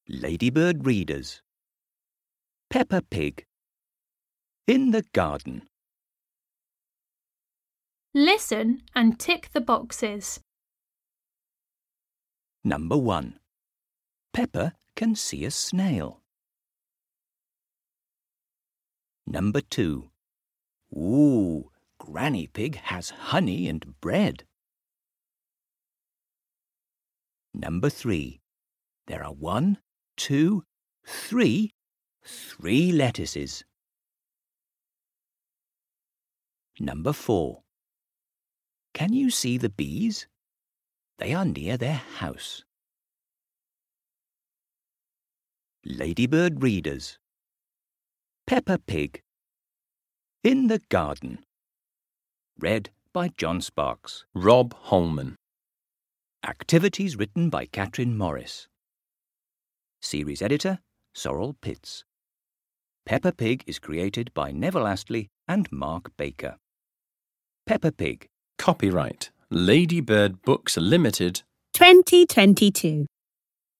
Ladybird readers. Peppa Pig. In the garden. Listen and tick the boxes. Number 1. Peppa can see a snail. Number 2. Ooh, Granny Pig has honey and bread. Number 3. There are 1, 2, 3 lettuces. Number 4. Can you see the bees? They are near their house. Ladybird readers. Peppa Pig. In the garden. Read by John Sparks. Rob Holman. Activities written by Catherine Morris. Series editor, Sorrel Pitts. Peppa Pig is created by Neville Astley and Mark Baker. Peppa Pig. Copyright Ladybird Books Limited 2022.